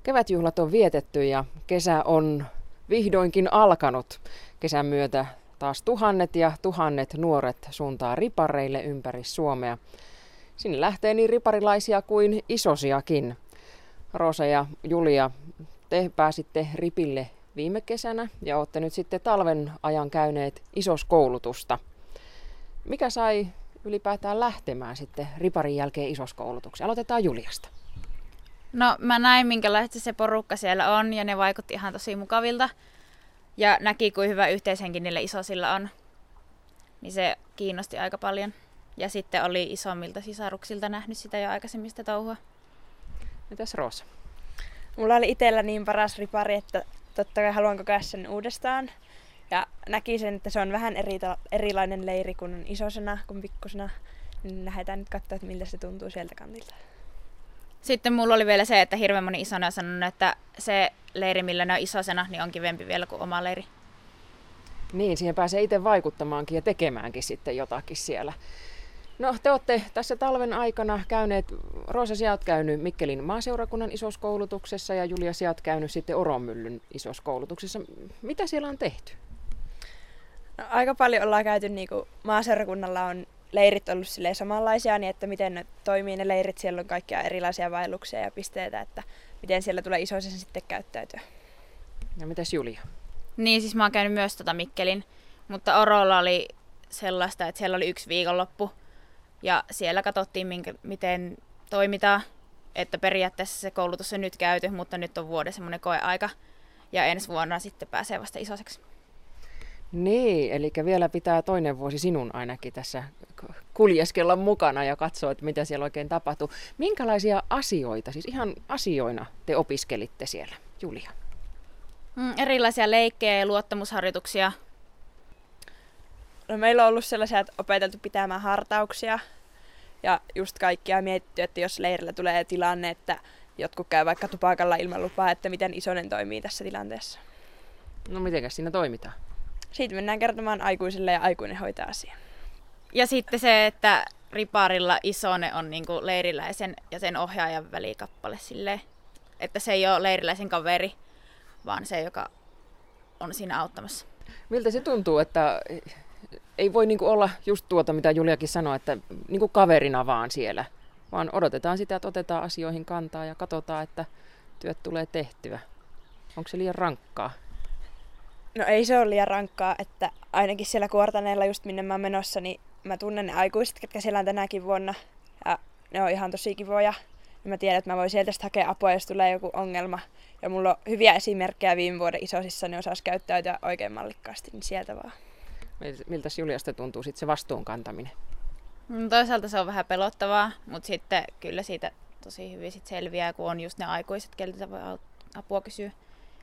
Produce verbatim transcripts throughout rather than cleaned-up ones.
Kevätjuhlat on vietetty ja kesä on vihdoinkin alkanut. Kesän myötä taas tuhannet ja tuhannet nuoret suuntaa ripareille ympäri Suomea. Sinne lähtee niin riparilaisia kuin isosiakin. Roosa ja Julia, te pääsitte ripille viime kesänä ja olette nyt sitten talven ajan käyneet isoskoulutusta. Mikä sai ylipäätään lähtemään sitten riparin jälkeen isoskoulutukseen? Aloitetaan Juliasta. No mä näin, minkälaista se porukka siellä on ja ne vaikutti ihan tosi mukavilta. Ja näki, kuin hyvä yhteishenki niillä isosilla on. Niin se kiinnosti aika paljon. Ja sitten oli isommilta sisaruksilta nähnyt sitä jo aikaisemmista touhua. Mitäs Roosa? Mulla oli itsellä niin paras ripari, että totta kai haluan kokea sen uudestaan. Ja näkisin, että se on vähän eri, erilainen leiri kuin on isosena kuin pikkusena. Niin lähdetään nyt katsoa, että miltä se tuntuu sieltä kantilta. Sitten mulla oli vielä se, että hirveän moni isona on sanonut, että se leiri, millä ne on isosena, niin on kivempi vielä kuin oma leiri. Niin, siihen pääsee itse vaikuttamaankin ja tekemäänkin sitten jotakin siellä. No, te olette tässä talven aikana käyneet, Roosa, sinä olet käynyt Mikkelin maaseurakunnan isoskoulutuksessa ja Julia, sinä olet käynyt sitten Oronmyllyn isoskoulutuksessa. Mitä siellä on tehty? No, aika paljon ollaan käyty, niin kuin maaseurakunnalla on leirit ollut silleen samanlaisia, niin että miten ne toimii ne leirit, siellä on kaikkia erilaisia vaelluksia ja pisteitä, että miten siellä tulee isoisessa sitten käyttäytyä. Ja mitäs Julia? Niin, siis mä oon käynyt myös tota Mikkelin, mutta Orolla oli sellaista, että siellä oli yksi viikonloppu ja siellä katsottiin, minkä, miten toimitaan, että periaatteessa se koulutus on nyt käyty, mutta nyt on vuoden semmoinen koeaika ja ensi vuonna sitten pääsee vasta isoiseksi. Niin, eli vielä pitää toinen vuosi sinun ainakin tässä kuljeskella mukana ja katsoa, että mitä siellä oikein tapahtuu. Minkälaisia asioita, siis ihan asioina te opiskelitte siellä, Julia? Mm, erilaisia leikkejä ja luottamusharjoituksia. No, meillä on ollut sellaisia, että opeteltu pitämään hartauksia ja just kaikkia mietitty, että jos leirillä tulee tilanne, että jotkut käy vaikka tupakalla ilman lupaa, että miten isonen toimii tässä tilanteessa. No, mitenkäs siinä toimitaan? Siitä mennään kertomaan aikuisille ja aikuinen hoitaa asian. Ja sitten se, että riparilla isone on niinku leiriläisen ja sen ohjaajan välikappale silleen, että se ei ole leiriläisen kaveri, vaan se, joka on siinä auttamassa. Miltä se tuntuu, että ei voi niinku olla just tuota, mitä Juliakin sanoi, että niinku kaverina vaan siellä, vaan odotetaan sitä, että otetaan asioihin kantaa ja katsotaan, että työt tulee tehtyä. Onko se liian rankkaa? No, ei se ole liian rankkaa, että ainakin siellä Kuortaneella, just minne mä oon menossa, niin mä tunnen ne aikuiset, ketkä siellä on tänäkin vuonna. Ja ne on ihan tosi kivoja. Ja mä tiedän, että mä voin sieltä hakea apua, jos tulee joku ongelma. Ja mulla on hyviä esimerkkejä viime vuoden isosissa, ne osas käyttäytyä oikein mallikkaasti, niin sieltä vaan. Miltäs Juliasta tuntuu sitten se vastuun kantaminen? No, toisaalta se on vähän pelottavaa, mutta sitten kyllä siitä tosi hyvin sit selviää, kun on just ne aikuiset, keltä voi apua kysyä.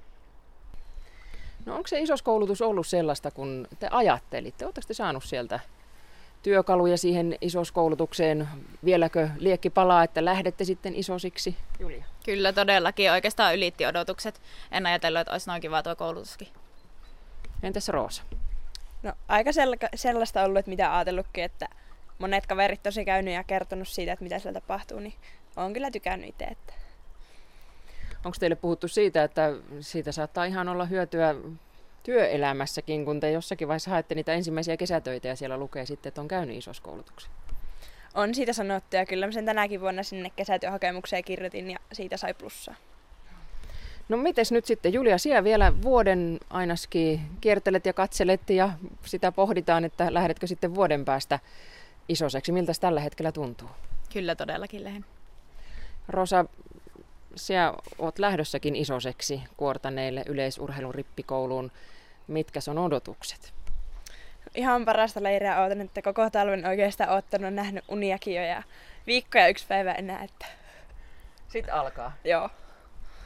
No, onko se isoskoulutus ollut sellaista, kun te ajattelitte? Oletteko te saanut sieltä työkaluja siihen isoskoulutukseen? Vieläkö liekki palaa, että lähdette sitten isosiksi? Julia? Kyllä todellakin. Oikeastaan ylitti odotukset. En ajatellut, että olisi noin kiva tuo koulutuskin. Entäs Roosa? No, aika sellaista ollut, että mitä ajatellutkin, että monet kaverit tosi käynyt ja kertonut siitä, että mitä siellä tapahtuu, niin olen kyllä tykännyt itse. Että... Onko teille puhuttu siitä, että siitä saattaa ihan olla hyötyä työelämässäkin, kun te jossakin vaiheessa haette niitä ensimmäisiä kesätöitä ja siellä lukee sitten, että on käynyt isoskoulutuksen? On siitä sanottu ja kyllä mä sen tänäkin vuonna sinne kesätyöhakemukseen kirjoitin ja siitä sai plussaa. No, mites nyt sitten, Julia, siellä vielä vuoden ainakin kiertelet ja katselet ja sitä pohditaan, että lähdetkö sitten vuoden päästä isoseksi. Miltä tällä hetkellä tuntuu? Kyllä todellakin lähden. Rosa, sinä olet lähdössäkin isoseksi Kuortaneille yleisurheilun rippikouluun. Mitkä on odotukset? Ihan parasta leiriä ootan, että koko talven oikeastaan oottanut, nähnyt uniakin jo ja viikkoja yksi päivä enää. Että... Sitten alkaa. Joo.